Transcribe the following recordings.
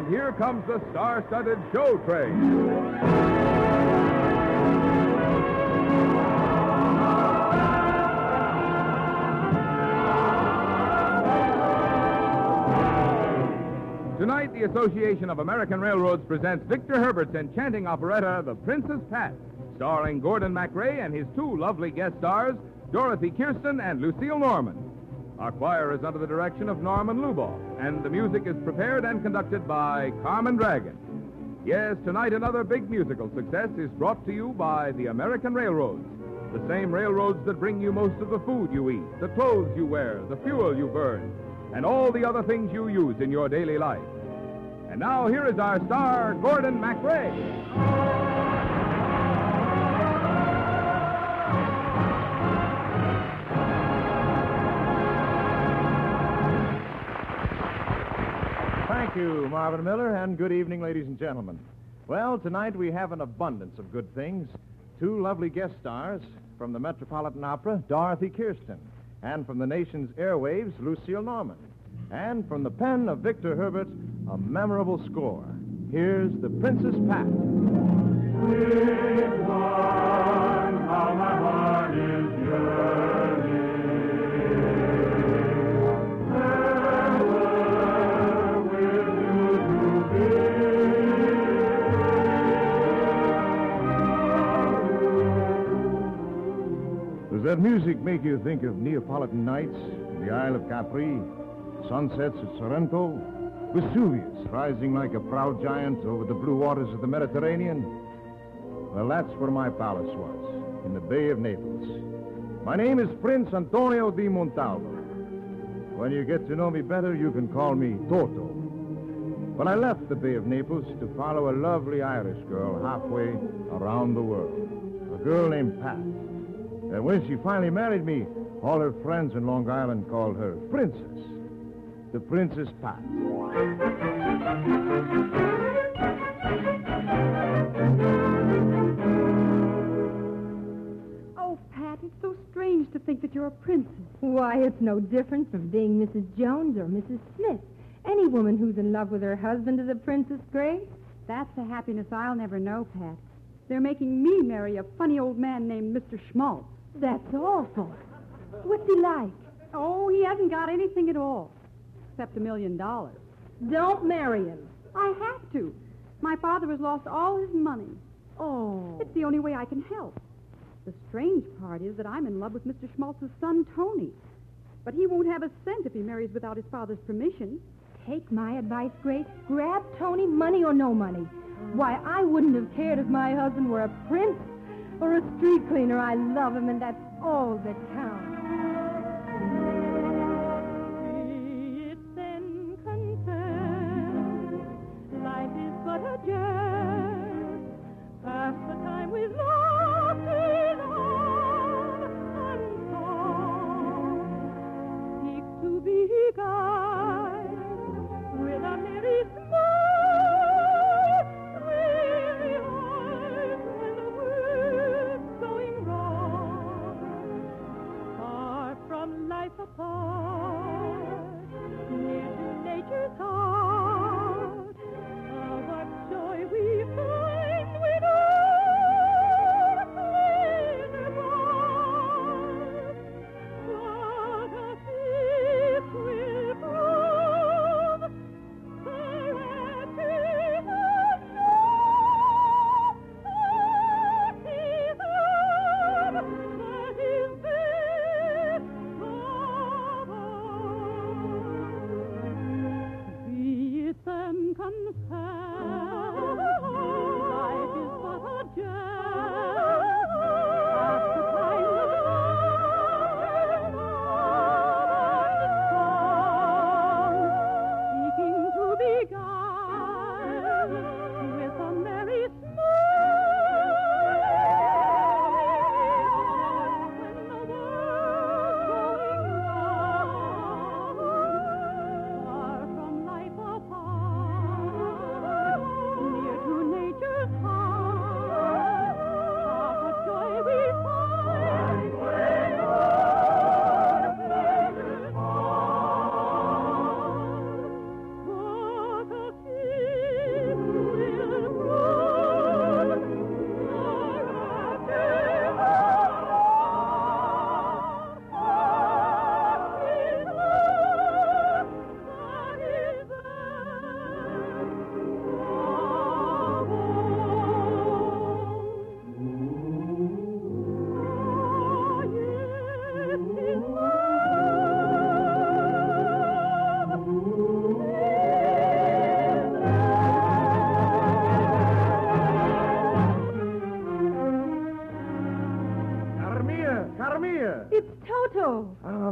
here comes the star-studded show train. Tonight, the Association of American Railroads presents Victor Herbert's enchanting operetta, The Princess Pat, starring Gordon MacRae and his two lovely guest stars, Dorothy Kirsten and Lucille Norman. Our choir is under the direction of Norman Luboff, and the music is prepared and conducted by Carmen Dragon. Yes, tonight another big musical success is brought to you by the American Railroads, the same railroads that bring you most of the food you eat, the clothes you wear, the fuel you burn, and all the other things you use in your daily life. And now here is our star, Gordon MacRae. Thank you, Marvin Miller, and good evening, ladies and gentlemen. Well, tonight we have an abundance of good things. Two lovely guest stars from the Metropolitan Opera, Dorothy Kirsten, and from the nation's airwaves, Lucille Norman. And from the pen of Victor Herbert, a memorable score. Here's The Princess Pat. With one, how my heart is yearning. Ever with you to be. Does that music make you think of Neapolitan nights, the Isle of Capri, sunsets at Sorrento, Vesuvius rising like a proud giant over the blue waters of the Mediterranean? Well, that's where my palace was, in the Bay of Naples. My name is Prince Antonio di Montalvo. When you get to know me better, you can call me Toto. But I left the Bay of Naples to follow a lovely Irish girl halfway around the world, a girl named Pat. And when she finally married me, all her friends in Long Island called her Princess. The Princess Pat. Oh, Pat, it's so strange to think that you're a princess. Why, it's no different from being Mrs. Jones or Mrs. Smith. Any woman who's in love with her husband is a princess, Grace. That's a happiness I'll never know, Pat. They're making me marry a funny old man named Mr. Schmaltz. That's awful. What's he like? Oh, he hasn't got anything at all, except $1 million. Don't marry him. I have to. My father has lost all his money. Oh. It's the only way I can help. The strange part is that I'm in love with Mr. Schmaltz's son, Tony. But he won't have a cent if he marries without his father's permission. Take my advice, Grace. Grab Tony, money or no money. Why, I wouldn't have cared if my husband were a prince or a street cleaner. I love him, and that's all that counts. Life is but a jest. Pass the time with laughter, love, and song. Seek to be guided with a merry smile. Thrill the eyes when the world's going wrong.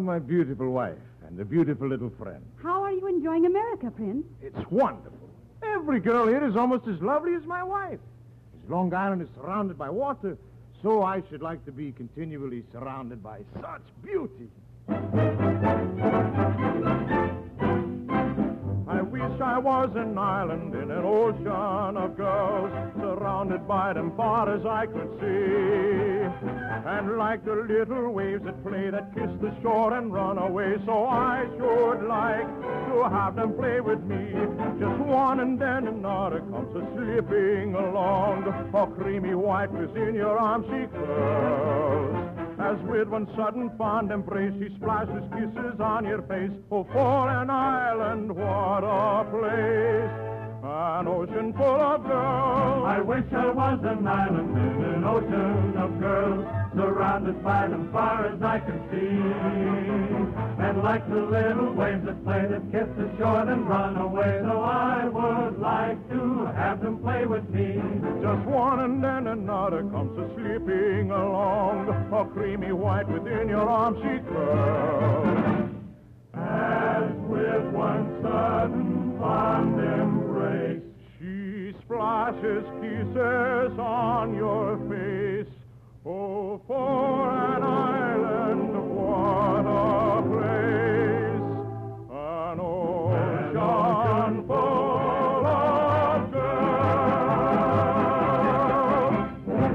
my beautiful wife and a beautiful little friend. How are you enjoying America, Prince? It's wonderful. Every girl here is almost as lovely as my wife. As Long Island is surrounded by water, so I should like to be continually surrounded by such beauty. I wish I was an island in an ocean of girls, surrounded by them far as I could see. And like the little waves that play, that kiss the shore and run away, so I should like to have them play with me. Just one and then another comes a-slipping along, a creamy white within your arms she curls. As with one sudden fond embrace, she splashes kisses on your face. Oh, for an island, what a place! An ocean full of girls. I wish I was an island in an ocean of girls, surrounded by them far as I could see. And like the little waves that play, that kiss the shore and run away, so I would like to have them play with me. Just one and then another comes a-slipping along, a creamy white within your arms she curls. As with one sudden fond embrace, she splashes kisses on your face. Oh, for an island, what a place! An ocean full of girls.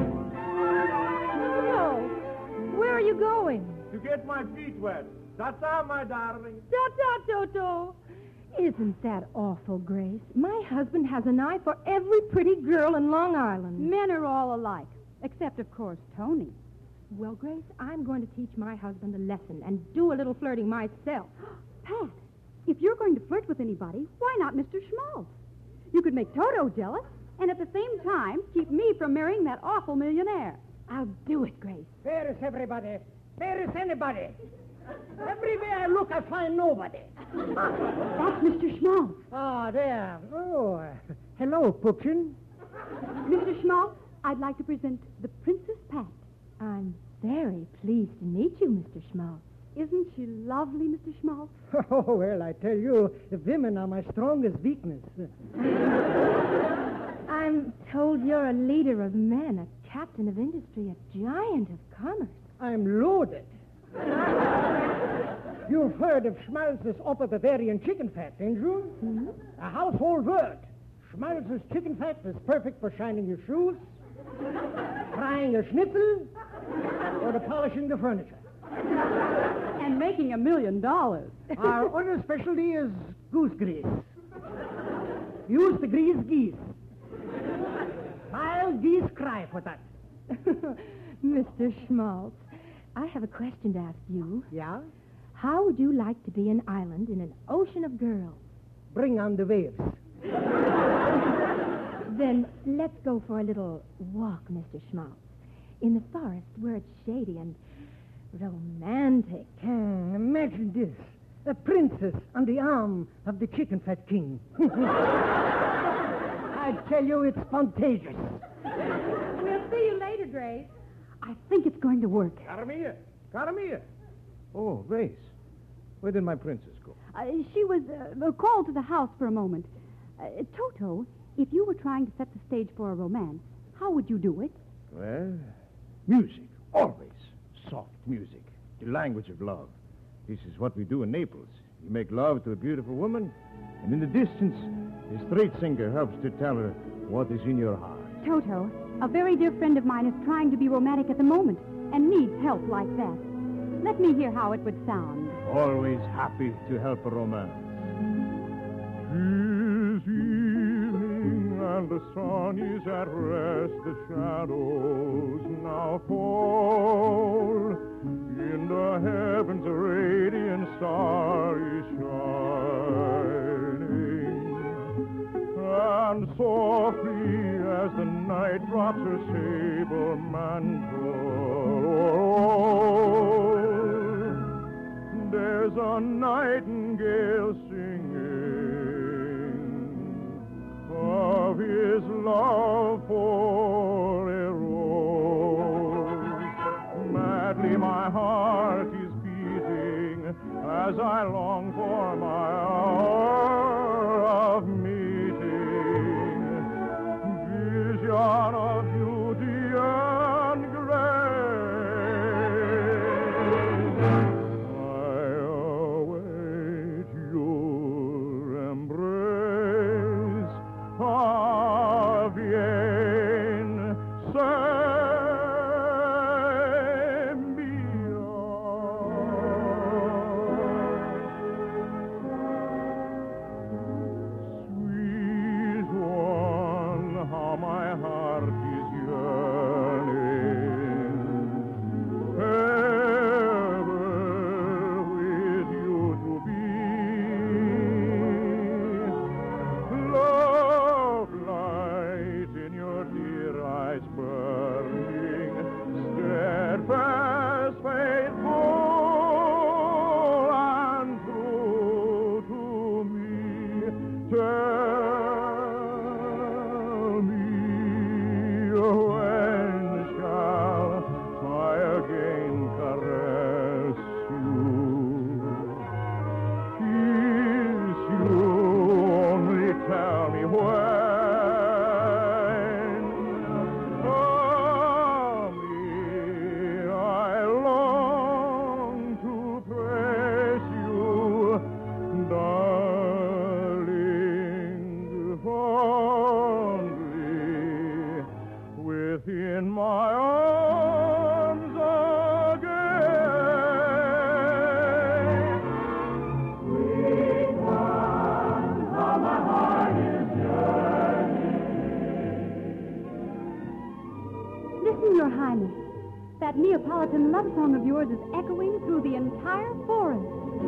Toto, where are you going? To get my feet wet. Ta-ta, my darling. Ta-ta, Toto. Isn't that awful, Grace? My husband has an eye for every pretty girl in Long Island. Men are all alike, except, of course, Tony. Well, Grace, I'm going to teach my husband a lesson and do a little flirting myself. Pat, if you're going to flirt with anybody, why not Mr. Schmaltz? You could make Toto jealous, and at the same time keep me from marrying that awful millionaire. I'll do it, Grace. Where is everybody? Where is anybody? Everywhere I look, I find nobody. That's Mr. Schmaltz. Ah, there. Oh, hello, Pumpkin. Mr. Schmaltz, I'd like to present the Princess Pat. I'm very pleased to meet you, Mr. Schmaltz. Isn't she lovely, Mr. Schmaltz? Oh, well, I tell you, women are my strongest weakness. I'm told you're a leader of men, a captain of industry, a giant of commerce. I'm loaded. You've heard of Schmaltz's Upper Bavarian chicken fat, ain't you? Mm-hmm. A household word. Schmaltz's chicken fat is perfect for shining your shoes, frying a schnitzel, or to polishing the furniture. And making $1 million. Our other specialty is goose grease. Use to grease geese. Wild geese cry for that. Mr. Schmaltz, I have a question to ask you. Yeah? How would you like to be an island in an ocean of girls? Bring on the waves. Then let's go for a little walk, Mr. Schmaltz. In the forest where it's shady and romantic. Imagine this. A princess on the arm of the chicken fat king. I tell you, it's spontaneous. We'll see you later, Grace. I think it's going to work. Caramia! Caramia! Oh, Grace. Where did my princess go? She was called to the house for a moment. Toto, if you were trying to set the stage for a romance, how would you do it? Well, music. Always. Soft music. The language of love. This is what we do in Naples. You make love to a beautiful woman, and in the distance, a street singer helps to tell her what is in your heart. Toto, a very dear friend of mine is trying to be romantic at the moment and needs help like that. Let me hear how it would sound. Always happy to help a romance. 'Tis evening and the sun is at rest. The shadows now fall. In the heavens a radiant star is shining. And softly as the night drops her sable mantle o'er all, there's a nightingale singing of his love for a rose. Madly my heart is beating as I long for my hour of meeting. Vision of beauty and grace, I await your embrace. Bien, sweet one, how my heart is yearning, ever with you to be. Love light in your dear eyes burning, steadfast, faithful, and true to me. Tell me, when shall I again caress you, kiss you? Only tell me when. Oh, me, I long to press you, darling, fondly within my arms again. Sweet one, how my heart is Listen, Your Highness. That Neapolitan love song of yours is echoing through the entire forest.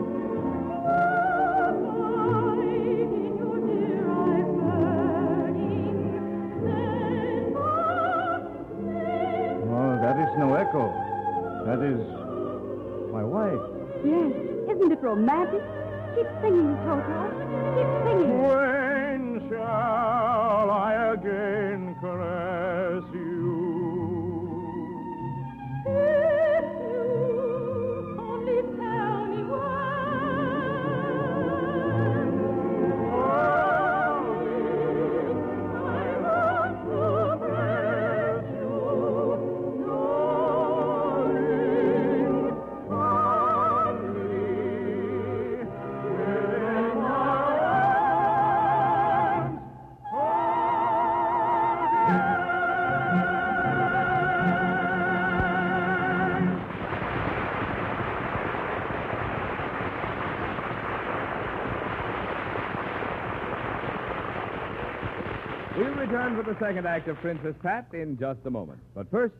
Oh, that is no echo. That is my wife. Yes, isn't it romantic? Keep singing, Toto. Keep singing. When shall I again caress you? If you only tell me We'll return for the second act of Princess Pat in just a moment. But first,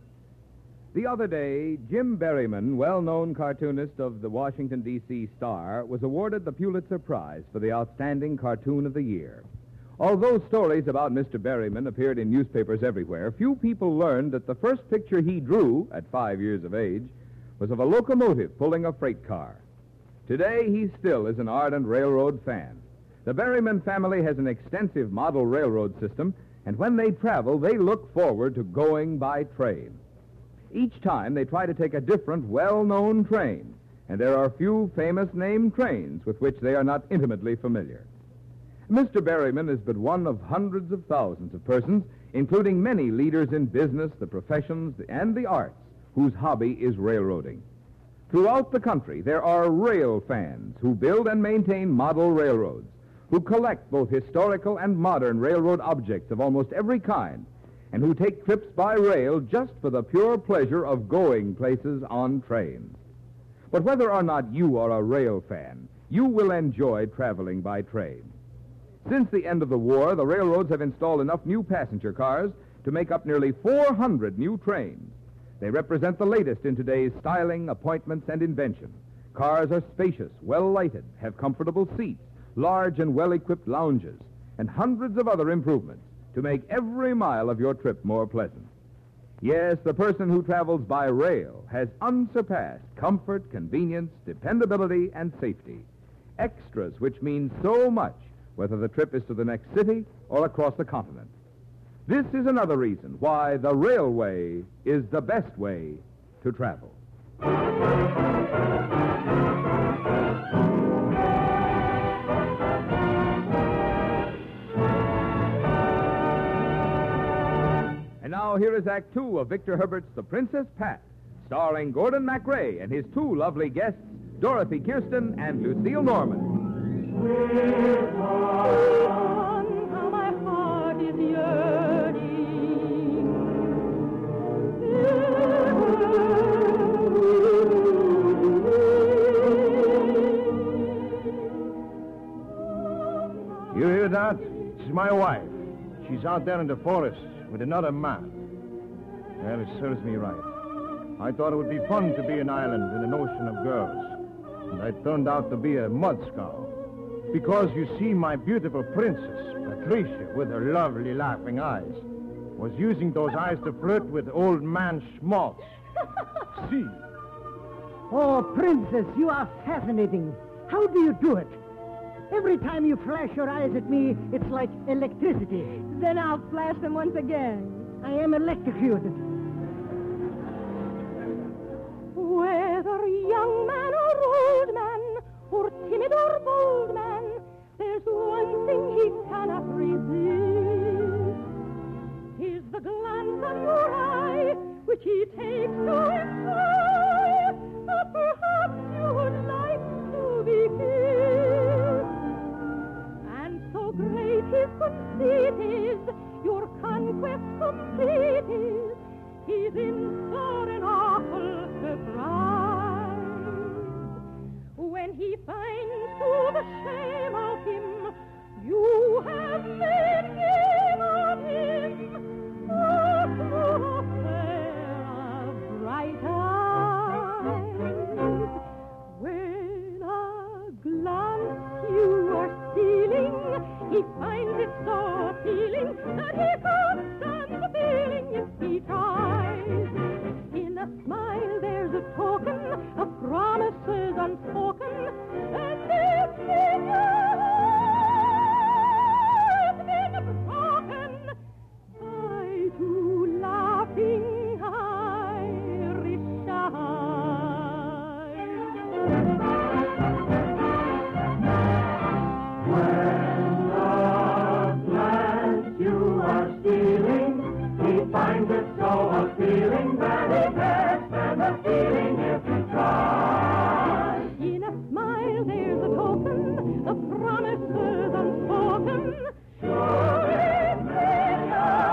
the other day, Jim Berryman, well-known cartoonist of the Washington, D.C. Star, was awarded the Pulitzer Prize for the Outstanding Cartoon of the Year. Although stories about Mr. Berryman appeared in newspapers everywhere, few people learned that the first picture he drew, at 5 years of age, was of a locomotive pulling a freight car. Today, he still is an ardent railroad fan. The Berryman family has an extensive model railroad system, and when they travel, they look forward to going by train. Each time, they try to take a different, well-known train, and there are few famous named trains with which they are not intimately familiar. Mr. Berryman is but one of hundreds of thousands of persons, including many leaders in business, the professions, and the arts, whose hobby is railroading. Throughout the country, there are rail fans who build and maintain model railroads, who collect both historical and modern railroad objects of almost every kind, and who take trips by rail just for the pure pleasure of going places on trains. But whether or not you are a rail fan, you will enjoy traveling by train. Since the end of the war, the railroads have installed enough new passenger cars to make up nearly 400 new trains. They represent the latest in today's styling, appointments, and invention. Cars are spacious, well-lighted, have comfortable seats, large and well-equipped lounges, and hundreds of other improvements to make every mile of your trip more pleasant. Yes, the person who travels by rail has unsurpassed comfort, convenience, dependability, and safety. Extras which mean so much, whether the trip is to the next city or across the continent. This is another reason why the railway is the best way to travel. now, here is Act Two of Victor Herbert's The Princess Pat, starring Gordon MacRae and his two lovely guests, Dorothy Kirsten and Lucille Norman. Sweet one, how my heart is yearning. You hear that? It's my wife. She's out there in the forest with another man. Well, it serves me right. I thought it would be fun to be an island in an ocean of girls. And I turned out to be a mudscow. Because, you see, my beautiful princess, Patricia, with her lovely laughing eyes, was using those eyes to flirt with old man Schmaltz. See? Oh, Princess, you are fascinating. How do you do it? Every time you flash your eyes at me, it's like electricity. Then I'll flash them once again. I am electrocuted. Whether young man or old man, or timid or bold man, there's one thing he cannot resist. 'Tis the glance of your eye, which he takes to imply that perhaps you would like to be kissed. And so great his conceit is, your conquest complete is, he's in for an awful surprise. When he finds to the shame of him, you have made game of him, a true pair of bright eyes. When a glance you are stealing, he finds it so appealing that he can't stand the feeling if he tries. In a smile there's a token of promises unspoken, and if in your heart been broken by two laughing Irish eyes. When the glance you are stealing, he finds it so appealing that he can't stand the feeling if he tries. In a smile there's a token of promises unspoken. Sure it's in your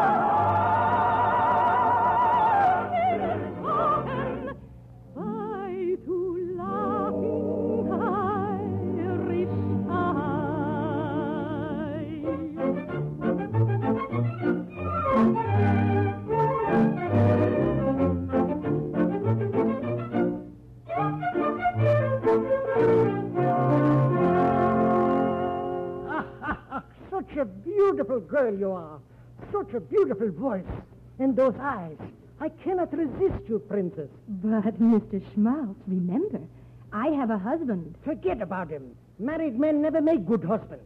heart it is spoken by two laughing Irish Such a beautiful girl you are. Such a beautiful voice. And those eyes. I cannot resist you, Princess. But, Mr. Schmaltz, remember, I have a husband. Forget about him. Married men never make good husbands.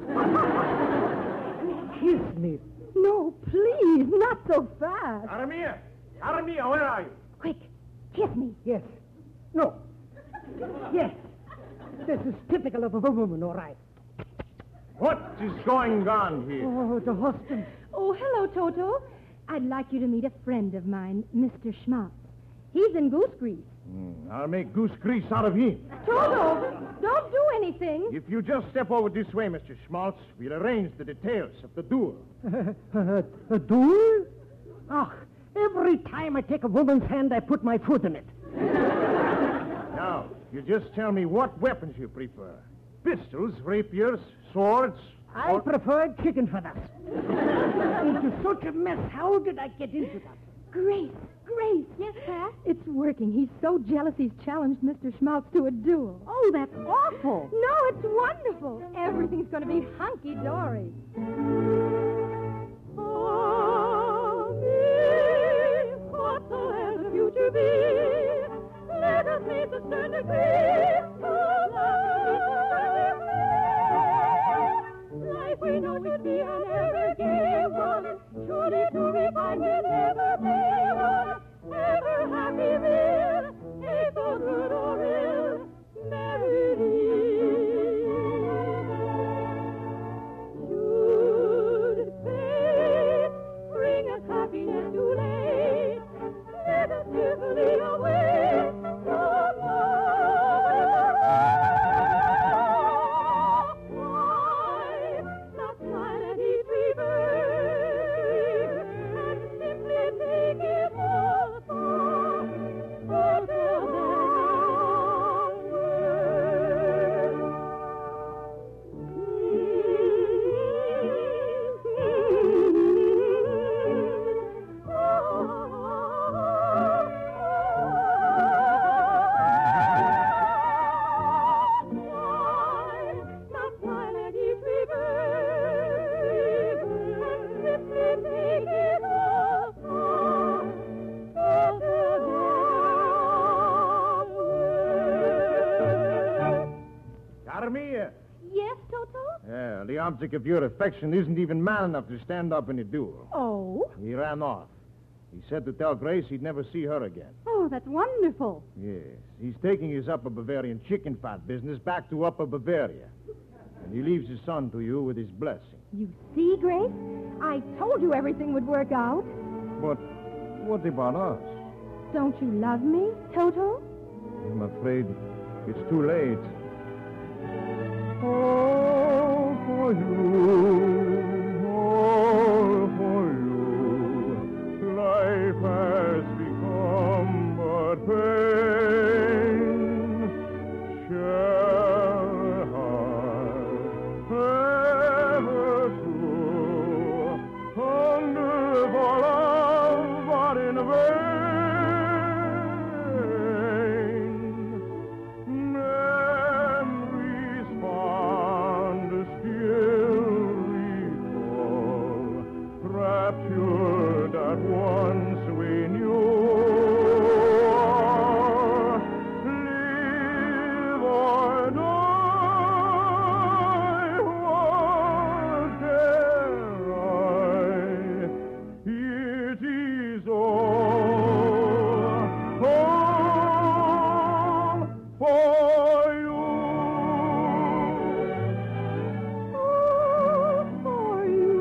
Kiss me. No, please, not so fast. Aramia! Aramia, where are you? Quick, kiss me. Yes. No. Yes. This is typical of a woman, all right. What is going on here? Oh, the husband. Oh, hello, Toto. I'd like you to meet a friend of mine, Mr. Schmaltz. He's in Goose Grease. I'll make goose grease out of him. Toto, don't do anything. If you just step over this way, Mr. Schmaltz, we'll arrange the details of the duel. A duel? Ah, every time I take a woman's hand, I put my foot in it. Now, you just tell me what weapons you prefer. Pistols, rapiers, swords. I prefer chicken feathers. Into such a mess. How did I get into that? Grace. Yes, Pat? It's working. He's so jealous he's challenged Mr. Schmaltz to a duel. Oh, that's awful. No, it's wonderful. Everything's going to be hunky-dory. Oh, me, whatsoever the future be, let us meet the stern degree of love. Life we know should be an ever gay one, surely to refine will never be one. Ever happy will, if so good or ill, married should fate bring us happiness to lay. Carmilla. Yes, Toto? Yeah, the object of your affection isn't even man enough to stand up in a duel. Oh? He ran off. He said to tell Grace he'd never see her again. Oh, that's wonderful. Yes, he's taking his Upper Bavarian chicken fat business back to Upper Bavaria. And he leaves his son to you with his blessing. You see, Grace? I told you everything would work out. But what about us? Don't you love me, Toto? I'm afraid it's too late. All for you, all for you. Life has become but pain. Shall heart ever true hunger for love, but in vain? Memories fond still recall, raptured at once we knew. Live or die, what dare I? It is all for you. All for you,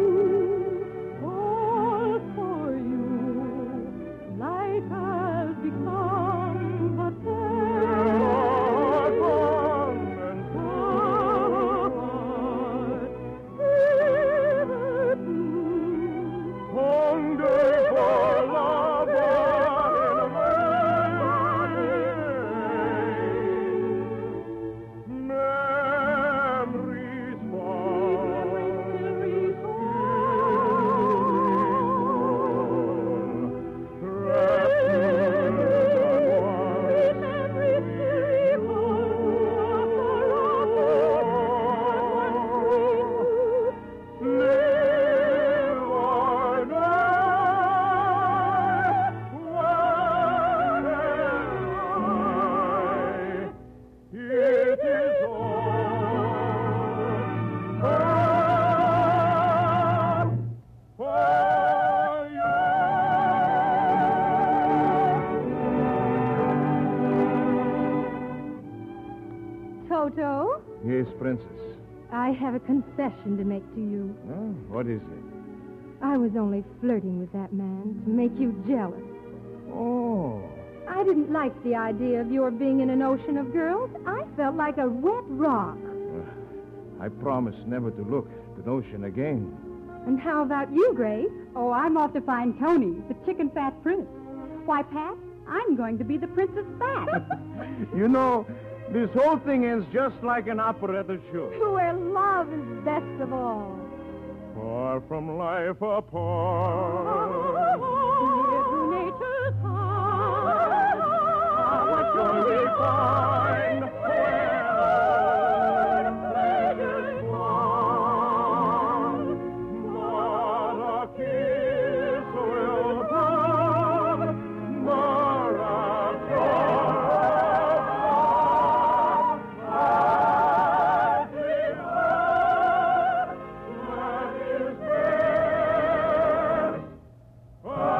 all for you. Life has become but Hunger for love, but in vain. Memories fond still recall, raptured at once. Live or die, what am I? It is all for you. Toto, Yes, Princess. I have a confession to make to you. What is it? I was only flirting with that man to make you jealous. Oh. I didn't like the idea of your being in an ocean of girls. I felt like a wet rock. I promise never to look at the ocean again. And how about you, Grace? Oh, I'm off to find Tony, the chicken fat prince. Why, Pat, I'm going to be the Princess Fat. You know, this whole thing ends just like an operetta should. Where love is best of all. Far from life apart. nature's heart. What shall we find where all pleasure's gone? Not a kiss will come, nor a drop of love as we love, that is best.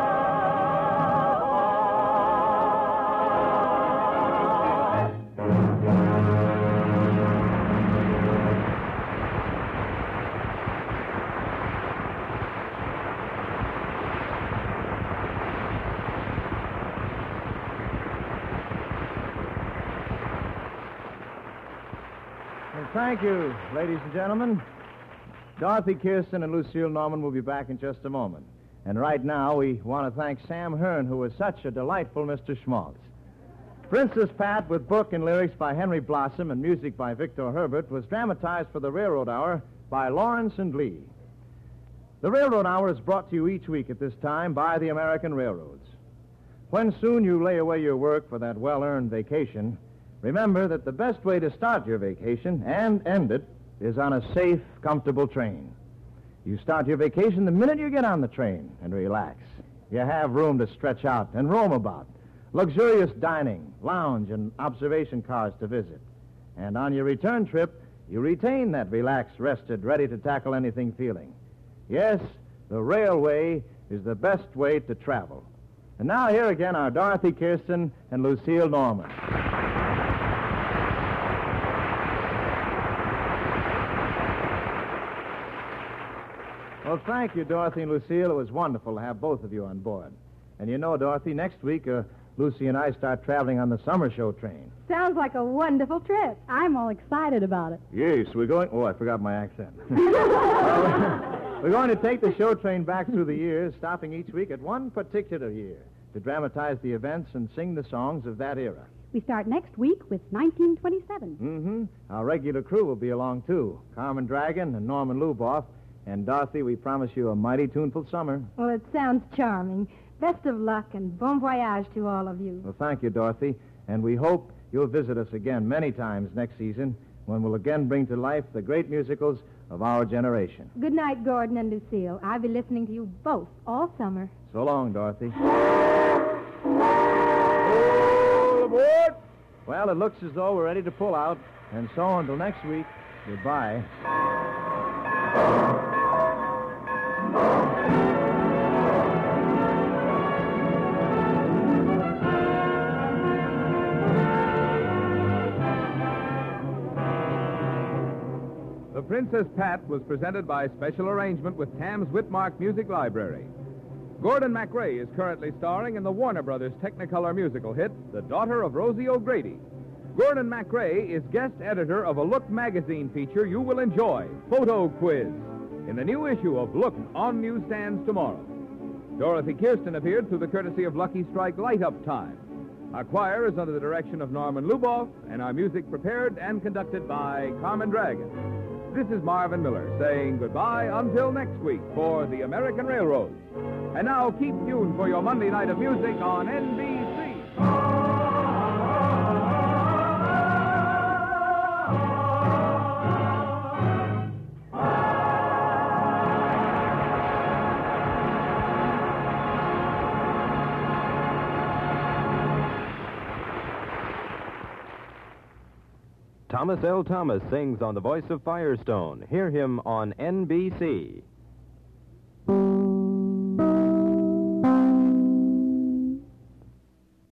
Thank you, ladies and gentlemen. Dorothy Kirsten and Lucille Norman will be back in just a moment. And right now, we want to thank Sam Hearn, who was such a delightful Mr. Schmaltz. Princess Pat, with book and lyrics by Henry Blossom and music by Victor Herbert, was dramatized for the Railroad Hour by Lawrence and Lee. The Railroad Hour is brought to you each week at this time by the American Railroads. When soon you lay away your work for that well-earned vacation, remember that the best way to start your vacation and end it is on a safe, comfortable train. You start your vacation the minute you get on the train and relax. You have room to stretch out and roam about, luxurious dining, lounge, and observation cars to visit. And on your return trip, you retain that relaxed, rested, ready to tackle anything feeling. Yes, the railway is the best way to travel. And now here again are Dorothy Kirsten and Lucille Norman. Well, thank you, Dorothy and Lucille. It was wonderful to have both of you on board. And you know, Dorothy, next week, Lucy and I start traveling on the summer show train. Sounds like a wonderful trip. I'm all excited about it. Yes, we're going... Oh, I forgot my accent. We're going to take the show train back through the years, stopping each week at one particular year to dramatize the events and sing the songs of that era. We start next week with 1927. Mm-hmm. Our regular crew will be along, too. Carmen Dragon and Norman Luboff. And, Dorothy, we promise you a mighty tuneful summer. Well, it sounds charming. Best of luck and bon voyage to all of you. Well, thank you, Dorothy. And we hope you'll visit us again many times next season when we'll again bring to life the great musicals of our generation. Good night, Gordon and Lucille. I'll be listening to you both all summer. So long, Dorothy. All aboard! Well, it looks as though we're ready to pull out. And so until next week, goodbye. The Princess Pat was presented by special arrangement with Tams Whitmark Music Library. Gordon MacRae is currently starring in the Warner Brothers Technicolor musical hit, The Daughter of Rosie O'Grady. Gordon MacRae is guest editor of a Look magazine feature you will enjoy, Photo Quiz, in the new issue of Look on newsstands tomorrow. Dorothy Kirsten appeared through the courtesy of Lucky Strike Light Up Time. Our choir is under the direction of Norman Luboff, and our music prepared and conducted by Carmen Dragon. This is Marvin Miller saying goodbye until next week for the American Railroads. And now keep tuned for your Monday night of music on NBC. Thomas L. Thomas sings on the voice of Firestone. Hear him on NBC.